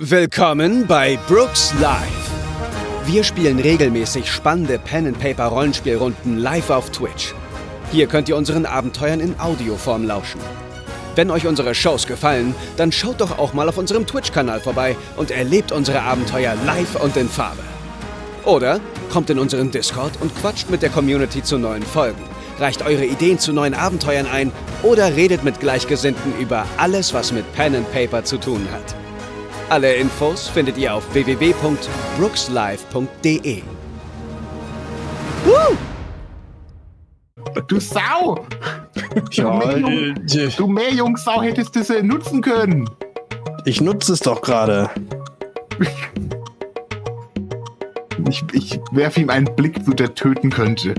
Willkommen bei Brooks Live. Wir spielen regelmäßig spannende Pen-and-Paper-Rollenspielrunden live auf Twitch. Hier könnt ihr unseren Abenteuern in Audioform lauschen. Wenn euch unsere Shows gefallen, dann schaut doch auch mal auf unserem Twitch-Kanal vorbei und erlebt unsere Abenteuer live und in Farbe. Oder kommt in unseren Discord und quatscht mit der Community zu neuen Folgen, reicht eure Ideen zu neuen Abenteuern ein oder redet mit Gleichgesinnten über alles, was mit Pen and Paper zu tun hat. Alle Infos findet ihr auf www.brookslive.de. Du Sau! Ja, Du Meerjungssau hättest das nutzen können. ich nutze es doch gerade. Ich werfe ihm einen Blick zu, der töten könnte.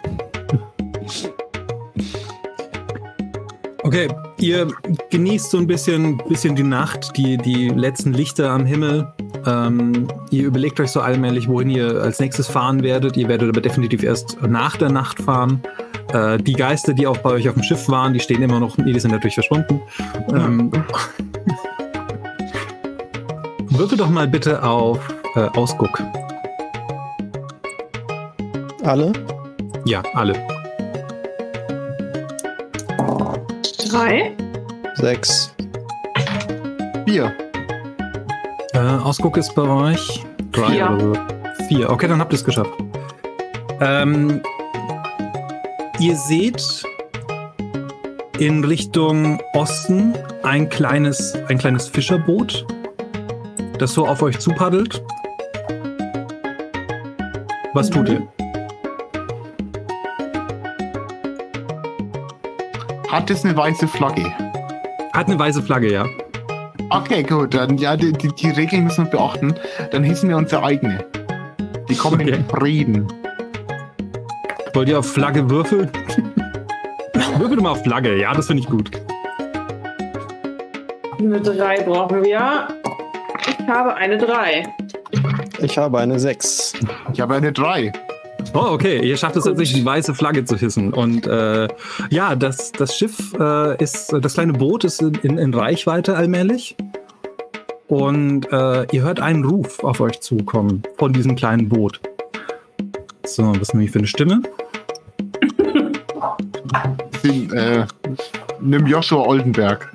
Okay, ihr genießt so ein bisschen die Nacht, die letzten Lichter am Himmel. Ihr überlegt euch so allmählich, wohin ihr als nächstes fahren werdet. Ihr werdet aber definitiv erst nach der Nacht fahren. Die Geister, die auch bei euch auf dem Schiff waren, die stehen immer noch, die sind natürlich verschwunden. Würfel doch mal bitte auf Ausguck. Alle? Ja, alle. 3. 6. 4. Ausguck ist bei euch 3 4. oder so. 4. Okay, dann habt ihr es geschafft. Ihr seht in Richtung Osten ein kleines Fischerboot, das so auf euch zupaddelt. Was tut ihr? Hat es eine weiße Flagge? Hat eine weiße Flagge, ja. Okay, gut. Dann ja, die Regeln müssen wir beachten. Dann hissen wir unsere eigene. Die kommen Okay. in Frieden. Wollt ihr auf Flagge würfeln? Würfel doch mal auf Flagge, ja, das finde ich gut. Eine 3 brauchen wir. Ich habe eine 3. Ich habe eine 6. Ich habe eine 3. Oh, okay. Ihr schafft es tatsächlich, die weiße Flagge zu hissen. Und ja, das Schiff das kleine Boot ist in Reichweite allmählich. Und ihr hört einen Ruf auf euch zukommen von diesem kleinen Boot. So, was ist nämlich für eine Stimme? Nimm Joshua Oldenberg.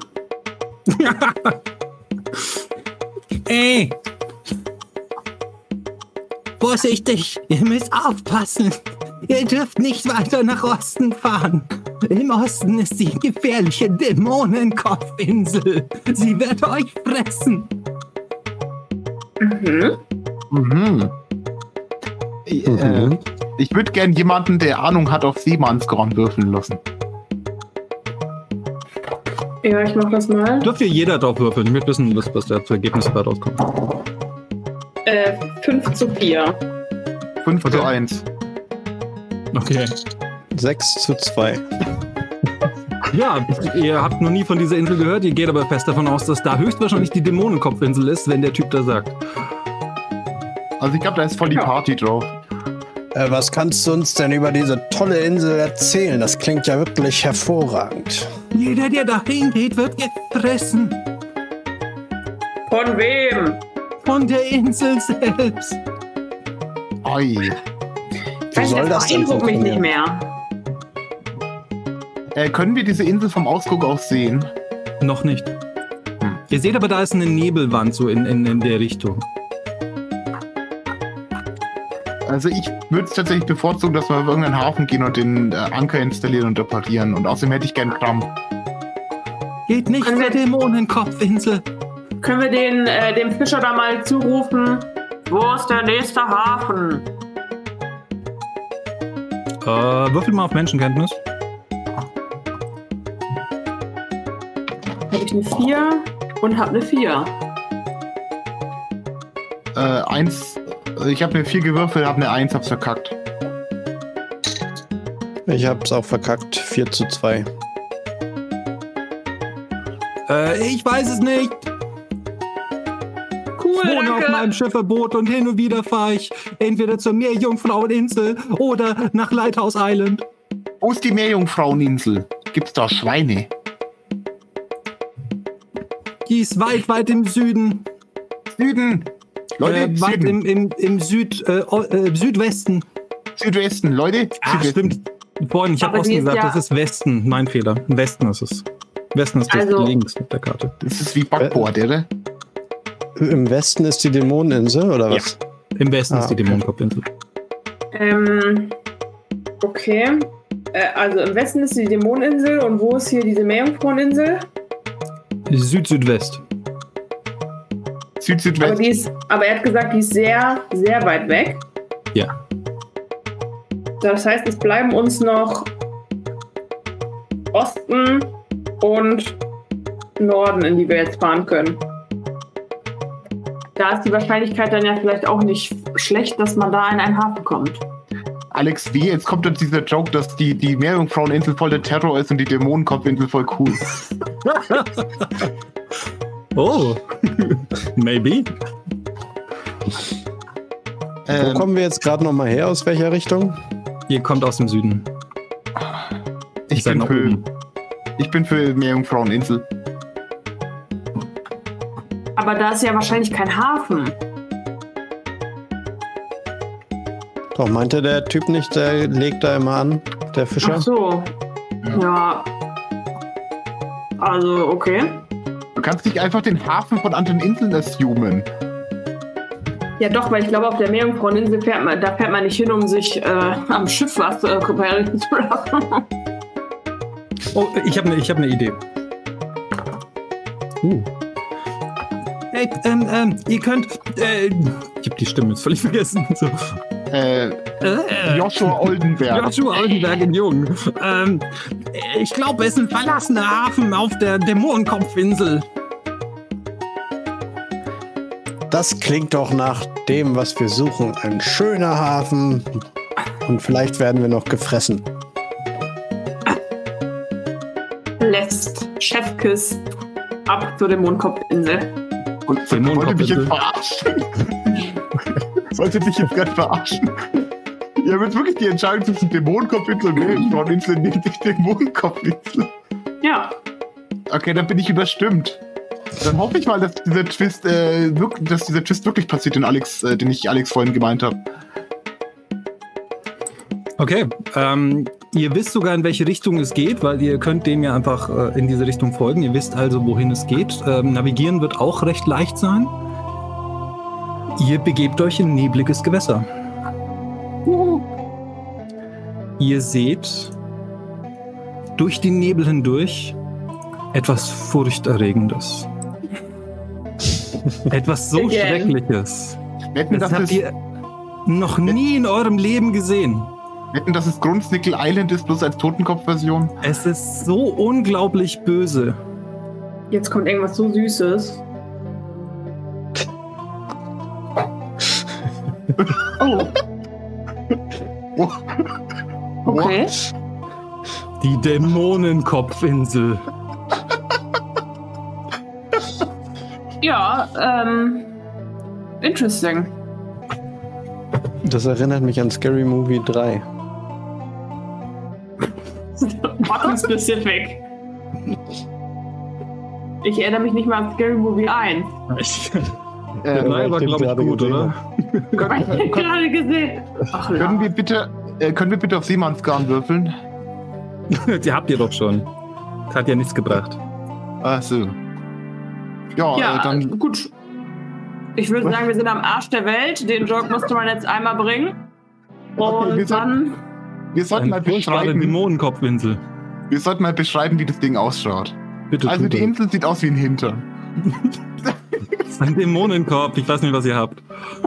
Ey! Vorsichtig! Ihr müsst aufpassen! Ihr dürft nicht weiter nach Osten fahren! Im Osten ist die gefährliche Dämonenkopfinsel! Sie wird euch fressen! Mhm. Ich würde gern jemanden, der Ahnung hat, auf Seemannskorn würfeln lassen. Ja, ich mach das mal. Dürft ihr jeder drauf würfeln? Ich möchte wissen, was da für Ergebnisse bei rauskommt. 5:4. 5:1. Okay. 6:2. Ja, ihr habt noch nie von dieser Insel gehört, ihr geht aber fest davon aus, dass da höchstwahrscheinlich die Dämonenkopfinsel ist, wenn der Typ da sagt. Also ich glaube, da ist voll die Party drauf. Was kannst du uns denn über diese tolle Insel erzählen? Das klingt ja wirklich hervorragend. Jeder, der dahin geht, wird gefressen! Von wem? Von der Insel selbst! Oi. Das soll das denn beeindruckt mich nicht funktionieren? mehr. Können wir diese Insel vom Ausguck aus sehen? Noch nicht. Ihr seht aber, da ist eine Nebelwand so in der Richtung. Also ich würde es tatsächlich bevorzugen, dass wir auf irgendeinen Hafen gehen und den Anker installieren und reparieren. Und außerdem hätte ich gern Kram. Geht nicht Können zur wir- Dämonenkopfinsel! Können wir dem Fischer da mal zurufen? Wo ist der nächste Hafen? Würfel mal auf Menschenkenntnis. Habe ich eine 4 und habe eine 4. 1. Ich habe eine 4 gewürfelt, habe eine 1, hab's verkackt. Ich hab's auch verkackt. 4:2. Ich weiß es nicht. Cool, Ich wohne auf meinem danke. Schifferboot und hin und wieder fahre ich entweder zur Meerjungfraueninsel oder nach Lighthouse Island. Wo ist die Meerjungfraueninsel? Gibt's da Schweine? Die ist weit, weit im Süden. Süden. Leute, weit Süden. im Südwesten. Südwesten, Leute. Ah, Südwesten. stimmt. Vorhin, ich habe Aber Osten die ist gesagt, ja- das ist Westen. Mein Fehler. Im Westen ist es. Westen ist das Also- links mit der Karte. Das ist wie Backboard, oder? Im Westen ist die Dämoneninsel, oder was? Im Westen ist die okay. Dämonenkopfinsel. Okay. Also im Westen ist die Dämoneninsel und wo ist hier diese Meerjungfraueninsel? Südwest. Südwest. Aber er hat gesagt, die ist sehr, sehr weit weg. Ja. Das heißt, es bleiben uns noch Osten und Norden, in die wir jetzt fahren können. Da ist die Wahrscheinlichkeit dann ja vielleicht auch nicht schlecht, dass man da in einen Hafen kommt. Alex W., jetzt kommt jetzt dieser Joke, dass die Meerjungfraueninsel voll der Terror ist und die Dämonenkopfinsel voll cool. Oh. Maybe. Wo kommen wir jetzt gerade nochmal her? Aus welcher Richtung? Ihr kommt aus dem Süden. Ich Seid bin nach für, oben. ich bin für Meerjungfraueninsel. Aber da ist ja wahrscheinlich kein Hafen. Doch, meinte der Typ nicht, der legt da immer an, der Fischer? Ach so. Ja. Also, okay. Du kannst nicht einfach den Hafen von anderen Inseln assumen. Ja doch, weil ich glaube, auf der Meerjungfraueninsel fährt man nicht hin, um sich am Schiff was reparieren zu lassen. Oh, ich hab eine Idee. Hey, ihr könnt. Ich habe die Stimme jetzt völlig vergessen. So. Joshua Oldenberg. Joshua Oldenberg in Jung. Ich glaube, es ist ein verlassener Hafen auf der Dämonenkopfinsel. Das klingt doch nach dem, was wir suchen. Ein schöner Hafen. Und vielleicht werden wir noch gefressen. Lässt Chefkiss ab zur Dämonenkopfinsel. Und wollte mich jetzt verarschen. Wollte dich jetzt gerade verarschen. Ihr habt jetzt wirklich die Entscheidung zwischen Dämonenkopfinsel und Meerjungfraueninsel, nehmt die Dämonenkopfinsel. Ja. Okay, dann bin ich überstimmt. Dann hoffe ich mal, dass dieser Twist, wirklich passiert, den ich Alex vorhin gemeint habe. Okay, ihr wisst sogar, in welche Richtung es geht, weil ihr könnt dem ja einfach in diese Richtung folgen. Ihr wisst also, wohin es geht. Navigieren wird auch recht leicht sein. Ihr begebt euch in nebliges Gewässer. Ihr seht durch den Nebel hindurch etwas Furchterregendes. Etwas so Again. Schreckliches. Wetten, Das dass habt ihr noch nie in eurem Leben gesehen. es Grundsnickel Island ist, bloß als Totenkopf-Version? Es ist so unglaublich böse. Jetzt kommt irgendwas so Süßes. Oh. Oh. Okay. Die Dämonenkopfinsel. Ja, interesting. Das erinnert mich an Scary Movie 3. Bottom specific. Ich erinnere mich nicht mal an Scary Movie 1. Der weil war, ich den glaube ich, gerade gut, gesehen oder? Hab ich gerade gesehen. Ach, Können ja. wir bitte auf Seemannsgarn würfeln? Die habt ihr doch schon. Das hat ja nichts gebracht. Ach so. Ja, Ja, dann gut. Ich würde sagen, wir sind am Arsch der Welt. Den Joke musste man jetzt einmal bringen. Und wir dann... wir sollten mal beschreiben, Dämonenkopfinsel. wie das Ding ausschaut. Bitte Also tut die das. Insel sieht aus wie ein Hintern. Ein Dämonenkopf. Ich weiß nicht, was ihr habt.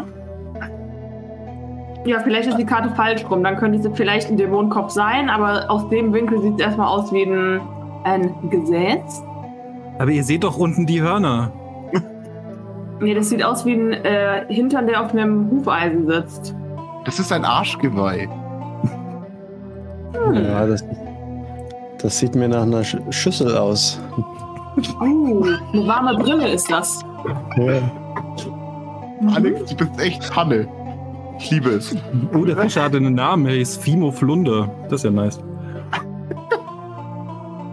Ja, vielleicht ist die Karte falsch rum. Dann könnte sie vielleicht ein Dämonenkopf sein, aber aus dem Winkel sieht es erstmal aus wie ein Gesäß. Aber ihr seht doch unten die Hörner. Nee, das sieht aus wie ein Hintern, der auf einem Hufeisen sitzt. Das ist ein Arschgeweih. Ja, das sieht mir nach einer Schüssel aus. Oh, eine warme Brille ist das. Ja. Alex, du bist echt Hanne. Ich liebe es. Oh, der Fischer hatte einen Namen. Er ist Fimo Flunder. Das ist ja nice.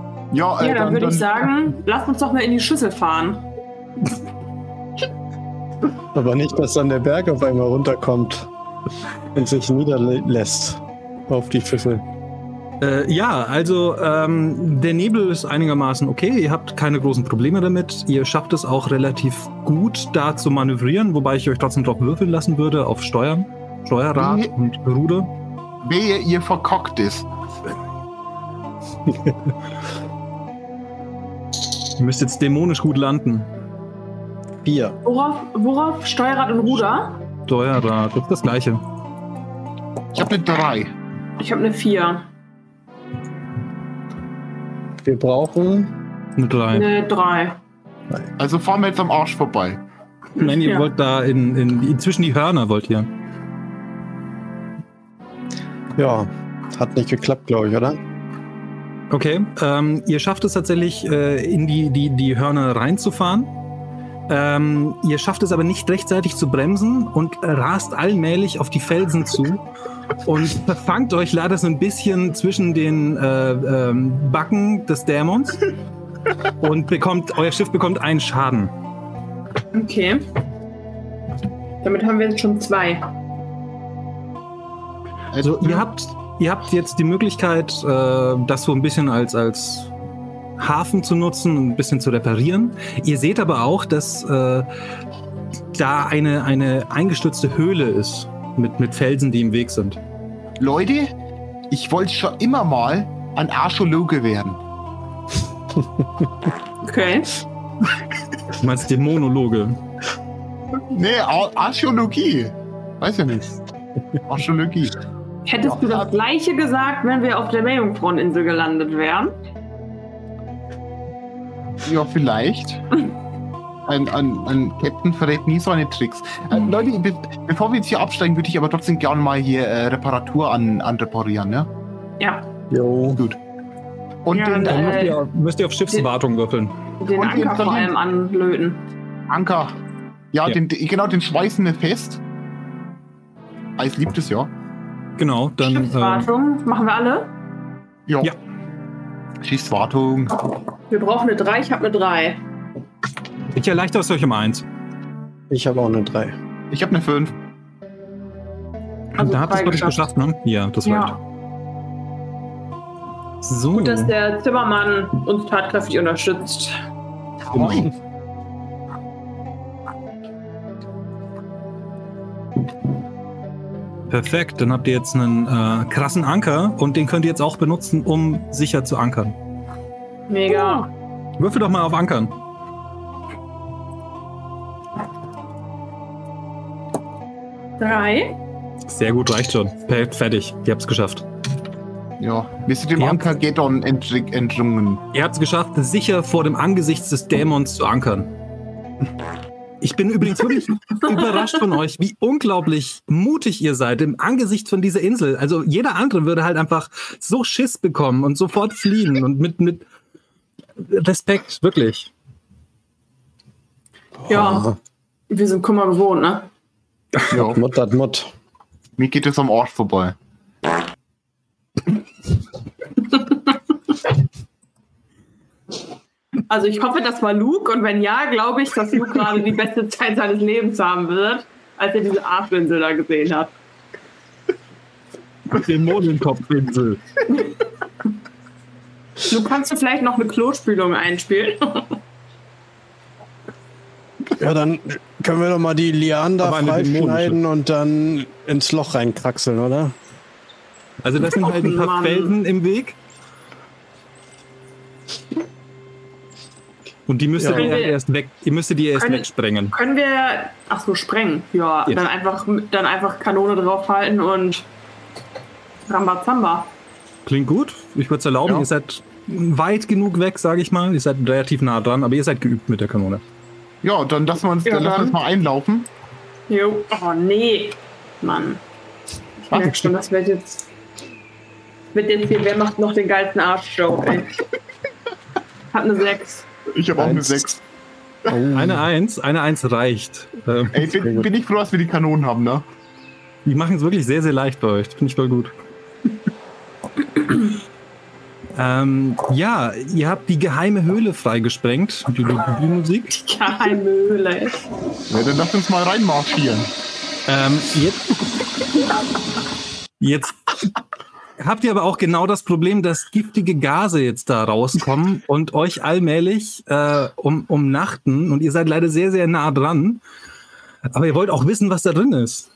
Ja, Ja, dann würde ich sagen, lasst uns doch mal in die Schüssel fahren. Aber nicht, dass dann der Berg auf einmal runterkommt und sich niederlässt auf die Schüssel. Ja, also der Nebel ist einigermaßen okay. Ihr habt keine großen Probleme damit. Ihr schafft es auch relativ gut, da zu manövrieren, wobei ich euch trotzdem doch würfeln lassen würde auf Steuerrad und Ruder. Wehe, ihr verkackt es. Ihr müsst jetzt dämonisch gut landen. 4. Worauf? Steuerrad und Ruder? Steuerrad, das ist das Gleiche. Ich habe eine 3. Ich habe eine 4. Wir brauchen Eine 3. Eine 3. Also fahren wir jetzt am Arsch vorbei. Nein, ihr Ja. wollt da zwischen die Hörner wollt ihr. Ja, hat nicht geklappt, glaube ich, oder? Okay, ihr schafft es tatsächlich, in die Hörner reinzufahren. Ihr schafft es aber nicht rechtzeitig zu bremsen und rast allmählich auf die Felsen zu und verfangt euch leider so ein bisschen zwischen den Backen des Dämons und euer Schiff bekommt einen Schaden. Okay. Damit haben wir jetzt schon 2. Also ihr habt jetzt die Möglichkeit, das so ein bisschen als Hafen zu nutzen und ein bisschen zu reparieren. Ihr seht aber auch, dass da eine eingestürzte Höhle ist mit Felsen, die im Weg sind. Leute, ich wollte schon immer mal ein Archäologe werden. Okay. Du meinst Dämonologe? Nee, Archäologie. Weiß ja nicht. Archäologie. Hättest du das Gleiche gesagt, wenn wir auf der Meerjungfraueninsel gelandet wären? Ja, vielleicht. Ein Captain verrät nie seine Tricks. Leute, bevor wir jetzt hier absteigen, würde ich aber trotzdem gerne mal hier Reparatur anreparieren, ne? Ja. Jo. Gut. Und Ja, den Müsst ihr auf Schiffswartung würfeln. Den Und Anker vor allem anlöten. Anker. Ja, Ja. Den schweißen wir fest. Eis liebt es, ja. Genau, dann Schiffswartung. Machen wir alle? Ja. Ja. Schießwartung. Wir brauchen eine 3, ich habe eine 3. ich erleichtere es euch um 1. Ich habe auch eine 3. Ich habe eine 5. Also Da habt ihr es 2 wirklich geschafft, ne? Ja, das reicht. Ja. So. Gut, dass der Zimmermann uns tatkräftig unterstützt. Genau. Perfekt, dann habt ihr jetzt einen krassen Anker und den könnt ihr jetzt auch benutzen, um sicher zu ankern. Mega. Würfel doch mal auf Ankern. Drei. Sehr gut, reicht schon. Perfekt, fertig. Ihr habt's geschafft. Ja. Wir sind dem Ja. Anker Gedon entrungen. Ihr habt's geschafft, sicher vor dem Angesicht des Dämons zu ankern. Ich bin übrigens wirklich überrascht von euch, wie unglaublich mutig ihr seid im Angesicht von dieser Insel. Also jeder andere würde halt einfach so Schiss bekommen und sofort fliehen und mit Respekt, wirklich. Ja. Wir sind Kummer gewohnt, ne? Ja. Mutt hat Mutt. Mir geht es am Arsch vorbei. Also ich hoffe, das war Luke und wenn ja, glaube ich, dass Luke gerade die beste Zeit seines Lebens haben wird, als er diese Arschinsel da gesehen hat. Dämonenkopfinsel. Luke, kannst du vielleicht noch eine Klospülung einspielen? Ja, dann können wir doch mal die Lianen da Aber eine freischneiden und dann ins Loch reinkraxeln, oder? Also das sind halt ein paar Mann. Felsen im Weg. Und die müsst ihr Ja. erst weg, ihr müsstet die erst Können- wegsprengen. Können wir... Ach so, sprengen. Ja, Ja. dann einfach Kanone draufhalten und Rambazamba. Klingt gut. Ich würde es erlauben. Ja. Ihr seid weit genug weg, sage ich mal. Ihr seid relativ nah dran, aber ihr seid geübt mit der Kanone. Ja, dann lassen wir uns, Ja, dann lassen wir dann. uns mal einlaufen. Jo. Oh, nee. Mann. Ich Was? merke schon, das wird jetzt hier, wer macht noch den geilsten Arsch-Joke, ey. Hat eine 6. Ich habe auch eine 1. 6. Oh. Eine 1 Ja, ihr habt die geheime Höhle freigesprengt. Die Musik. Die geheime Höhle. Ja, dann lass uns mal reinmarschieren. Jetzt habt ihr aber auch genau das Problem, dass giftige Gase jetzt da rauskommen und euch allmählich umnachten. Und ihr seid leider sehr, sehr nah dran. Aber ihr wollt auch wissen, was da drin ist.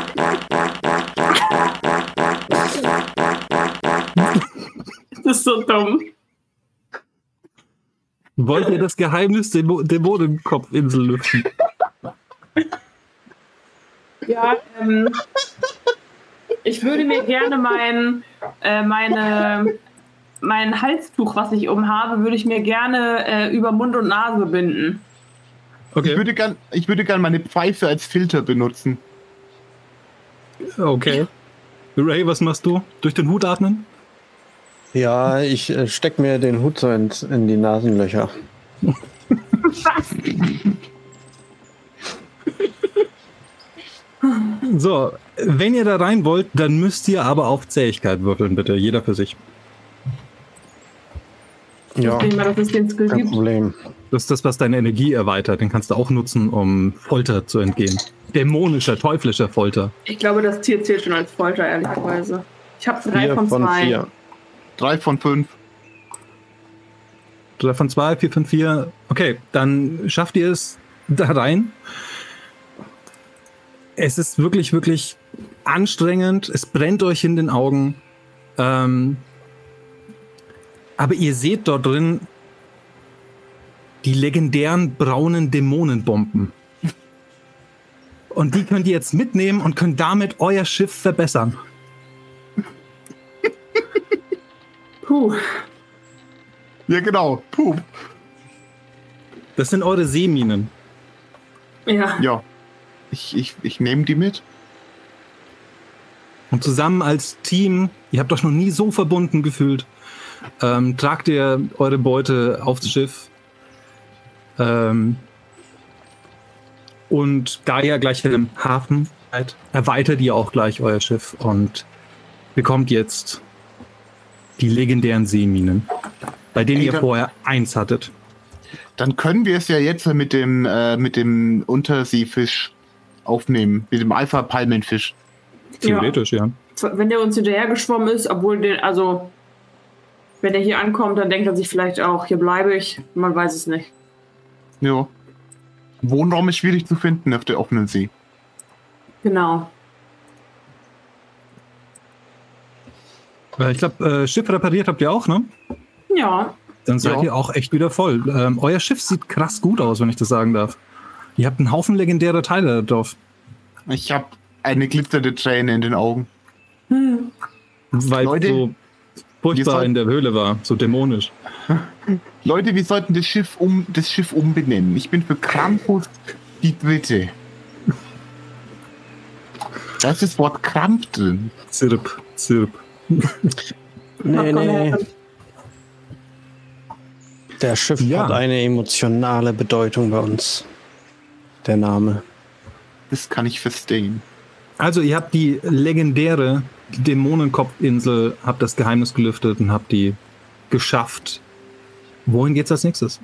Das ist so dumm. Wollt ihr das Geheimnis der Dämonenkopfinsel lüften? Ja, ich würde mir gerne mein Halstuch, was ich umhabe, würde ich mir gerne über Mund und Nase binden. Okay. Ich würde gern meine Pfeife als Filter benutzen. Okay. Ray, was machst du? Durch den Hut atmen? Ja, ich steck mir den Hut so in die Nasenlöcher. Was? So, wenn ihr da rein wollt, dann müsst ihr aber auf Zähigkeit würfeln, bitte. Jeder für sich. Ja, Ich denke mal, dass es den Skill kein gibt. Problem. Das ist das, was deine Energie erweitert. Den kannst du auch nutzen, um Folter zu entgehen. Dämonischer, teuflischer Folter. Ich glaube, das Tier zählt schon als Folter, ehrlicherweise. Ich habe 3 von 2. 4. 3 von 5. 3 von 2, 4 von 4. Okay, dann schafft ihr es da rein. Es ist wirklich, wirklich anstrengend. Es brennt euch in den Augen. Aber ihr seht dort drin die legendären braunen Dämonenbomben. Und die könnt ihr jetzt mitnehmen und könnt damit euer Schiff verbessern. Puh. Ja, genau. Puh. Das sind eure Seeminen. Ja. Ja. Ich nehme die mit. Und zusammen als Team, ihr habt euch noch nie so verbunden gefühlt, tragt ihr eure Beute aufs Schiff. Und da ihr gleich im Hafen seid, erweitert ihr auch gleich euer Schiff und bekommt jetzt die legendären Seeminen, bei denen ihr vorher 1 hattet. Dann können wir es ja jetzt mit dem Unterseefisch aufnehmen, mit dem Alpha-Palmenfisch. Theoretisch, ja. Wenn der uns hinterher geschwommen ist, obwohl wenn der hier ankommt, dann denkt er sich vielleicht auch, hier bleibe ich. Man weiß es nicht. Ja. Wohnraum ist schwierig zu finden auf der offenen See. Genau. Ich glaube, Schiff repariert habt ihr auch, ne? Ja. Dann seid ihr auch echt wieder voll. Euer Schiff sieht krass gut aus, wenn ich das sagen darf. Ihr habt einen Haufen legendärer Teile drauf. Ich habe eine glitzernde Träne in den Augen. Weil Leute, so furchtbar in der Höhle war, so dämonisch. Leute, wir sollten das Schiff umbenennen. Ich bin für Krampus die Dritte. Da ist das Wort Kramp drin. Zirp. Nee. Der Schiff Ja. hat eine emotionale Bedeutung bei uns. Der Name. Das kann ich verstehen. Also ihr habt die legendäre Dämonenkopfinsel, habt das Geheimnis gelüftet und habt die geschafft. Wohin geht's als nächstes?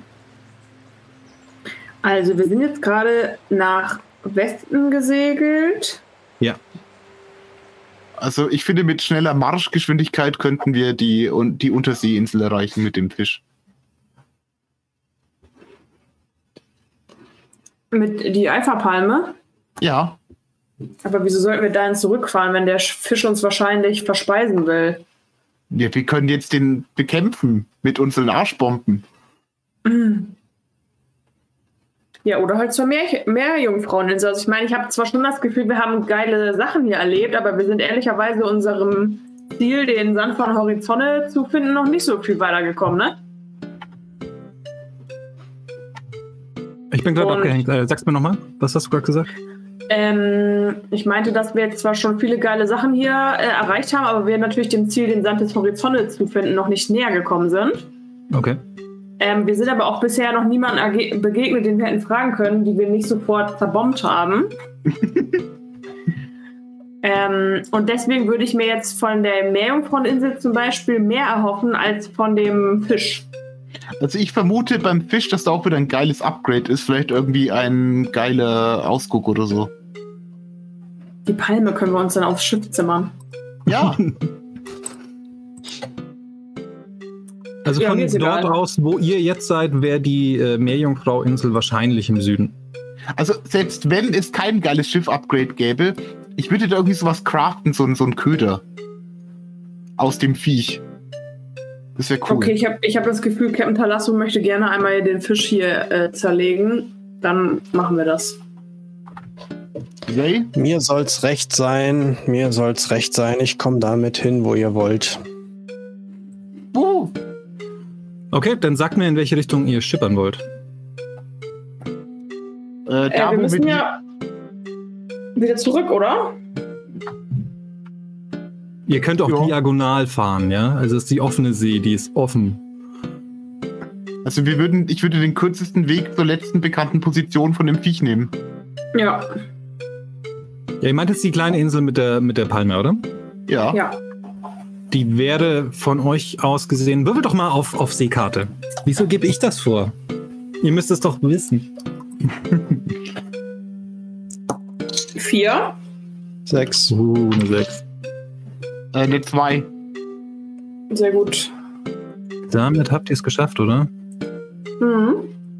Also wir sind jetzt gerade nach Westen gesegelt. Ja. Also ich finde, mit schneller Marschgeschwindigkeit könnten wir die Unterseeinsel erreichen mit dem Fisch. Mit die Alpha-Palme. Ja. Aber wieso sollten wir dahin zurückfahren, wenn der Fisch uns wahrscheinlich verspeisen will? Ja, wir können jetzt den bekämpfen mit unseren Arschbomben. Ja, oder halt zur Meerjungfraueninsel. Also ich meine, ich habe zwar schon das Gefühl, wir haben geile Sachen hier erlebt, aber wir sind ehrlicherweise unserem Ziel, den Sand von Horizonte zu finden, noch nicht so viel weitergekommen, ne? Ich bin gerade abgehängt. Sag's mir nochmal, was hast du gerade gesagt? Ich meinte, dass wir jetzt zwar schon viele geile Sachen hier erreicht haben, aber wir natürlich dem Ziel, den Sand des Horizontes zu finden, noch nicht näher gekommen sind. Okay. Wir sind aber auch bisher noch niemandem begegnet, den wir hätten fragen können, die wir nicht sofort zerbombt haben. Und deswegen würde ich mir jetzt von der Meerjungfraueninsel zum Beispiel mehr erhoffen als von dem Fisch. Also ich vermute beim Fisch, dass da auch wieder ein geiles Upgrade ist. Vielleicht irgendwie ein geiler Ausguck oder so. Die Palme können wir uns dann aufs Schiff zimmern. Ja. Also Ja, von mir ist dort egal. aus, wo ihr jetzt seid, wäre die Meerjungfrau-Insel wahrscheinlich im Süden. Also selbst wenn es kein geiles Schiff-Upgrade gäbe, ich würde da irgendwie sowas craften, so ein Köder. Aus dem Viech. Das wäre cool. Okay, ich hab das Gefühl, Captain Talasso möchte gerne einmal den Fisch hier zerlegen. Dann machen wir das. Ray? Mir soll's recht sein. Ich komme damit hin, wo ihr wollt. Okay, dann sagt mir, in welche Richtung ihr schippern wollt. Wir müssen ja wieder zurück, oder? Ihr könnt auch Ja. diagonal fahren, ja? Also es ist die offene See, die ist offen. Also ich würde den kürzesten Weg zur letzten bekannten Position von dem Viech nehmen. Ja. Ja, ihr meint jetzt die kleine Insel mit der Palme, oder? Ja. Ja. Die wäre von euch aus gesehen. Würfel doch mal auf Seekarte. Wieso gebe ich das vor? Ihr müsst es doch wissen. 4. 6. Eine 6. Eine 2. Sehr gut. Damit habt ihr es geschafft, oder? Mhm.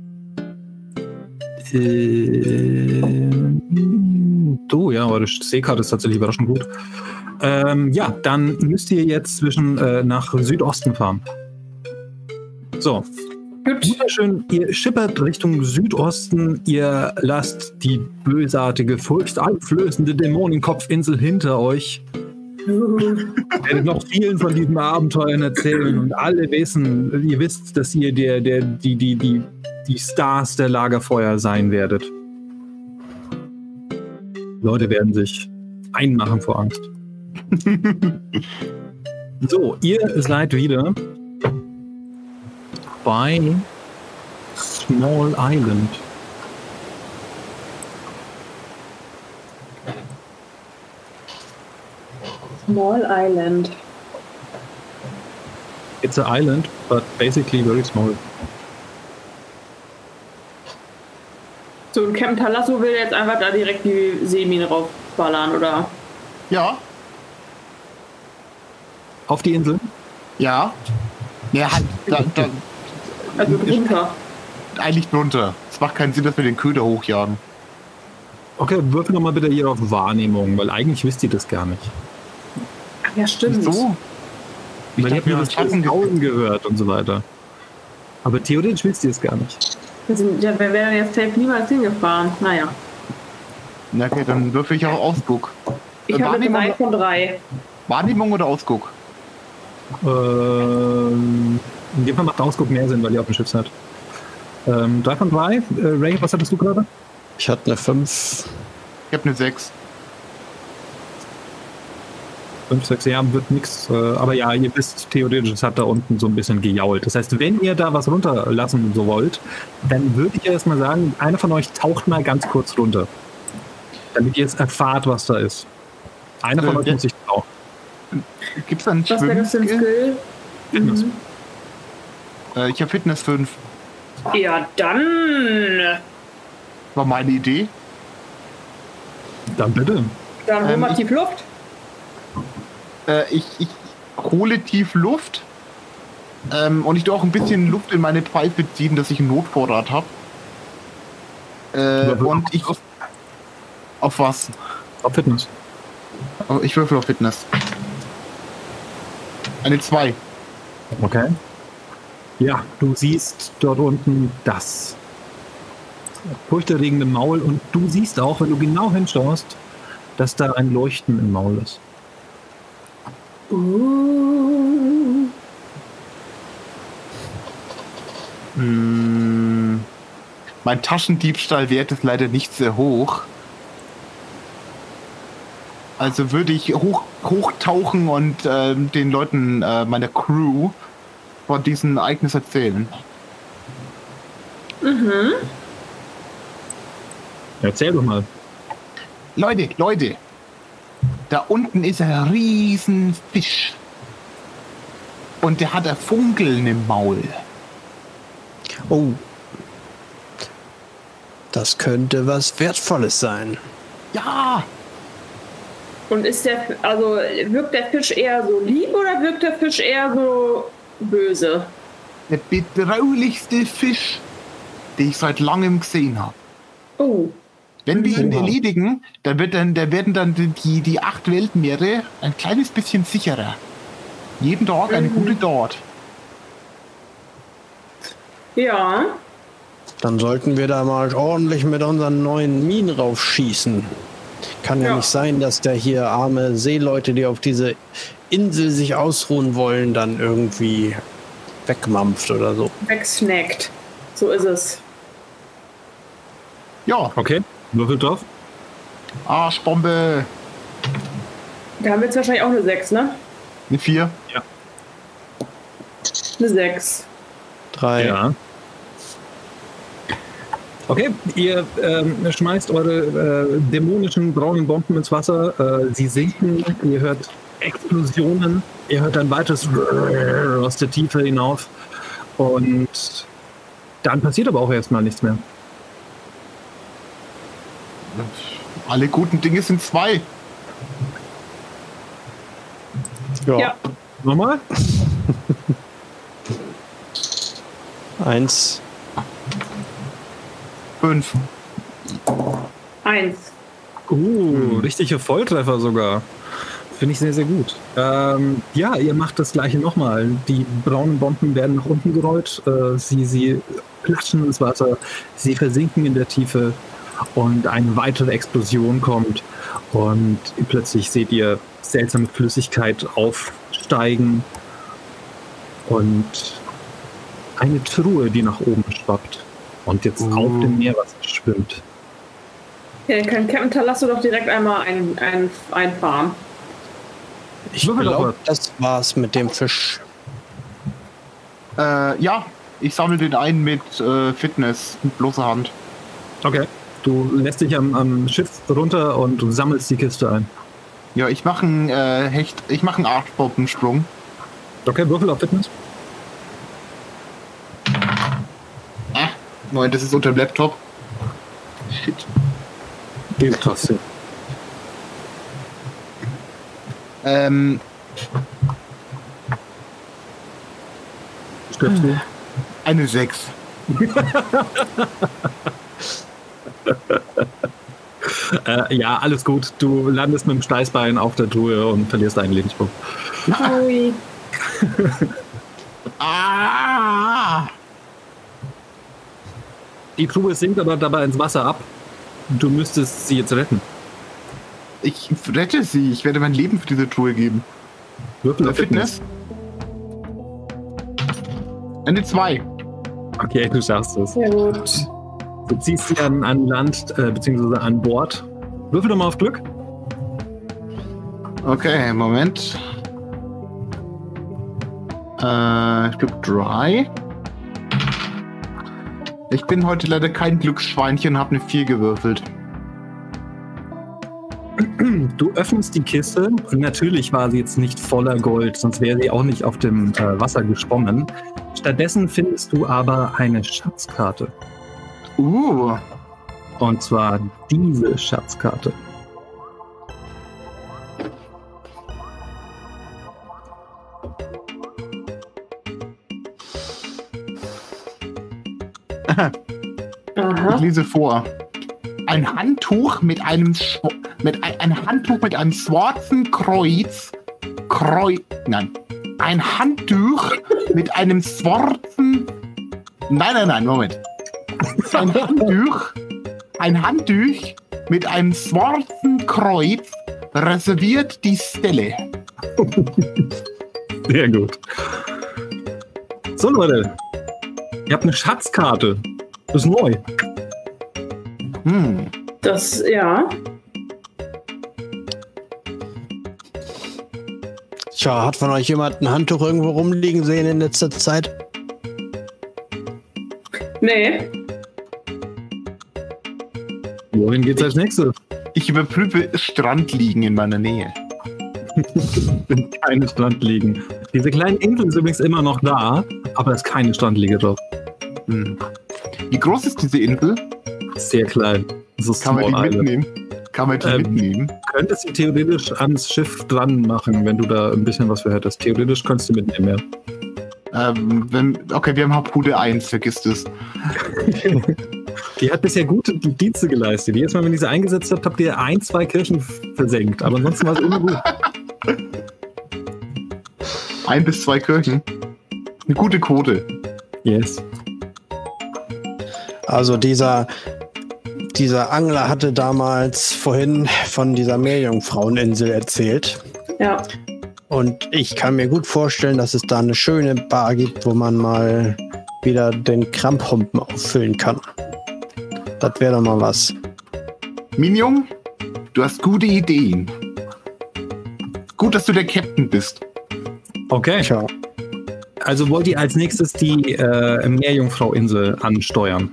Du, ja, aber die Seekarte ist tatsächlich überraschend gut. Ja, dann müsst ihr jetzt nach Südosten fahren. So. Gut. Wunderschön, ihr schippert Richtung Südosten, ihr lasst die bösartige, furchteinflößende Dämonenkopfinsel hinter euch. Ich werde noch vielen von diesen Abenteuern erzählen und alle wissen, ihr wisst, dass ihr die Stars der Lagerfeuer sein werdet. Leute werden sich einmachen vor Angst. So, ihr seid wieder bei Small Island. Small Island. It's an island, but basically very small. So, und Captain Talasso will jetzt einfach da direkt die Seemine raufballern, oder? Ja. Auf die Insel? Ja. Ja, halt, da, Also drunter. eigentlich drunter. Es macht keinen Sinn, dass wir den Köder hochjagen. Okay, würfel nochmal bitte hier auf Wahrnehmung, weil eigentlich wisst ihr das gar nicht. Ach ja, stimmt. So? Ich Weil ihr habt dachte, ja wir das haben Kauen gehört und so weiter. Aber theoretisch wisst ihr es gar nicht. Wir wären jetzt safe niemals hingefahren. Naja. Na okay, dann würfel ich auch Ausguck. Ich habe 3 von 3. Wahrnehmung oder Ausguck? In dem Fall macht Ausguck mehr Sinn, weil ihr auf dem Schiff seid. 3 von 3. Ray, was hattest du gerade? Ich hatte eine 5. Ich habe eine 6. 5, 6, ja, wird nix. Aber ja, ihr wisst theoretisch, es hat da unten so ein bisschen gejault. Das heißt, wenn ihr da was runterlassen so wollt, dann würde ich erstmal sagen, einer von euch taucht mal ganz kurz runter. Damit ihr jetzt erfahrt, was da ist. Einer von euch muss sich tauchen. Gibt es einen Was wäre das für ein Schwimmskill? Skill? Fitness. Ich habe Fitness 5. Ja, dann. War meine Idee. Dann bitte. Dann hol mal tief Luft. Ich hole tief Luft. Und ich tue auch ein bisschen Luft in meine Pfeife ziehen, dass ich einen Notvorrat habe. Und ich... Auf was? Auf Fitness. Oh, ich würfel auf Fitness. Eine 2. Okay. Ja, du siehst dort unten das furchterregende Maul und du siehst auch, wenn du genau hinschaust, dass da ein Leuchten im Maul ist. Mein Taschendiebstahlwert ist leider nicht sehr hoch. Also würde ich hochtauchen und den Leuten meiner Crew von diesem Ereignis erzählen. Mhm. Erzähl doch mal. Leute, Da unten ist ein riesen Fisch. Und der hat ein Funkeln im Maul. Oh. Das könnte was Wertvolles sein. Ja, Und wirkt der Fisch eher so lieb oder wirkt der Fisch eher so böse? der betraulichste Fisch, den ich seit langem gesehen habe. Oh. Wenn wir ihn erledigen, dann werden dann die 8 Weltmeere ein kleines bisschen sicherer. Jeden Tag eine gute Tat. Ja. Dann sollten wir da mal ordentlich mit unseren neuen Minen raufschießen. Kann ja nicht sein, dass der hier arme Seeleute, die auf diese Insel sich ausruhen wollen, dann irgendwie wegmampft oder so. Wegsnackt. So ist es. Ja, Okay, Würfel drauf. Arschbombe. Da haben wir jetzt wahrscheinlich auch eine 6, ne? Eine 4. Eine 6. 3. Ja. Okay, ihr schmeißt eure dämonischen braunen Bomben ins Wasser. Sie sinken, ihr hört Explosionen, ihr hört ein weiteres aus der Tiefe hinauf. Und dann passiert aber auch erstmal nichts mehr. Alle guten Dinge sind 2. Ja. Nochmal? 1. 5. 1. Richtige Volltreffer sogar. Finde ich sehr, sehr gut. Ja, ihr macht das gleiche nochmal. Die braunen Bomben werden nach unten gerollt. Sie platschen ins Wasser. Sie versinken in der Tiefe. Und eine weitere Explosion kommt. Und plötzlich seht ihr seltsame Flüssigkeit aufsteigen. Und eine Truhe, die nach oben schwappt. Und jetzt auf dem Meerwasser schwimmt. Ja, dann kann Captain Talasso doch direkt einmal einfahren. Ich glaube, das war's mit dem Fisch. Ja, ich sammle den ein mit Fitness, mit bloßer Hand. Okay. Du lässt dich am Schiff runter und du sammelst die Kiste ein. Ja, ich mache einen Arschbombensprung. Okay, Würfel auf Fitness. Moment, das ist unter dem Laptop. Shit. Geht trotzdem. Stirbst du? Eine 6. Ja, alles gut. Du landest mit dem Steißbein auf der Truhe und verlierst einen Lebenspunkt. Ui. Die Truhe sinkt aber dabei ins Wasser ab. Du müsstest sie jetzt retten. Ich rette sie. Ich werde mein Leben für diese Truhe geben. Würfel auf Fitness. Eine 2. Okay, du schaffst es. Sehr gut. Du ziehst sie an Land, beziehungsweise an Bord. Würfel doch mal auf Glück. Okay, Moment. Ich glaube 3. Ich bin heute leider kein Glücksschweinchen, habe eine 4 gewürfelt. Du öffnest die Kiste und natürlich war sie jetzt nicht voller Gold, sonst wäre sie auch nicht auf dem Wasser geschwommen. Stattdessen findest du aber eine Schatzkarte. Und zwar diese Schatzkarte. Ich lese vor. Ein Handtuch mit einem schwarzen Kreuz. Ein Handtuch mit einem schwarzen. Nein, Moment. Ein Handtuch mit einem schwarzen Kreuz reserviert die Stelle. Sehr gut. So, Leute. Ihr habt eine Schatzkarte. Das ist neu. Das, ja. Tja, hat von euch jemand ein Handtuch irgendwo rumliegen sehen in letzter Zeit? Nee. Wohin geht's als nächstes? Ich überprüfe Strandliegen in meiner Nähe. sind keine Strandliegen. Diese kleine Insel ist übrigens immer noch da, aber es ist keine Strandliege drauf. Wie groß ist diese Insel? Sehr klein. Das ist Kann man die Small Island. mitnehmen? Kann man die mitnehmen? Könntest du theoretisch ans Schiff dran machen, wenn du da ein bisschen was für hättest. Theoretisch könntest du mitnehmen, ja. Okay, wir haben Harpune 1, vergiss das. Die hat bisher gute Dienste geleistet. Jedes Mal, wenn ihr sie eingesetzt habt, habt ihr 1-2 Kirchen versenkt. Aber ansonsten war es immer gut. 1 bis 2 Kirchen. Eine gute Quote. Yes. Also dieser Angler hatte damals vorhin von dieser Meerjungfraueninsel erzählt. Ja. Und ich kann mir gut vorstellen, dass es da eine schöne Bar gibt, wo man mal wieder den Kramphumpen auffüllen kann. Das wäre doch mal was. Minjung, du hast gute Ideen. Gut, dass du der Captain bist. Okay. Tja. Also wollt ihr als nächstes die Meerjungfrau-Insel ansteuern?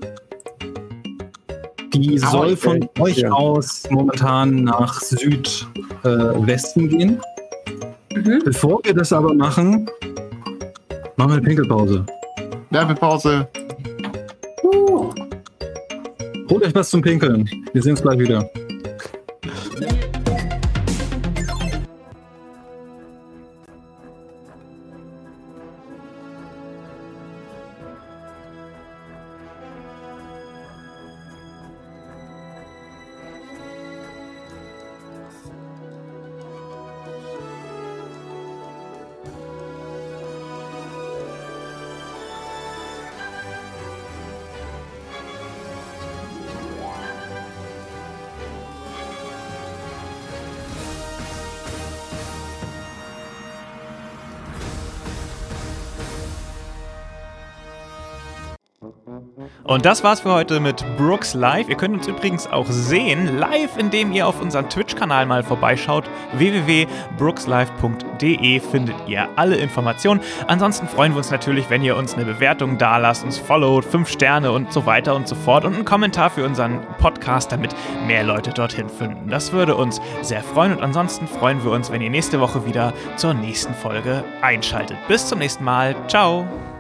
Die soll von euch aus momentan nach Südwesten gehen. Bevor wir das aber machen, machen wir eine Pinkelpause. Werbepause. Holt euch was zum Pinkeln. Wir sehen uns gleich wieder. Und das war's für heute mit Brooks Live. Ihr könnt uns übrigens auch sehen, live, indem ihr auf unseren Twitch-Kanal mal vorbeischaut. www.brookslive.de findet ihr alle Informationen. Ansonsten freuen wir uns natürlich, wenn ihr uns eine Bewertung dalasst, uns followt, 5 Sterne und so weiter und so fort und einen Kommentar für unseren Podcast, damit mehr Leute dorthin finden. Das würde uns sehr freuen und ansonsten freuen wir uns, wenn ihr nächste Woche wieder zur nächsten Folge einschaltet. Bis zum nächsten Mal. Ciao!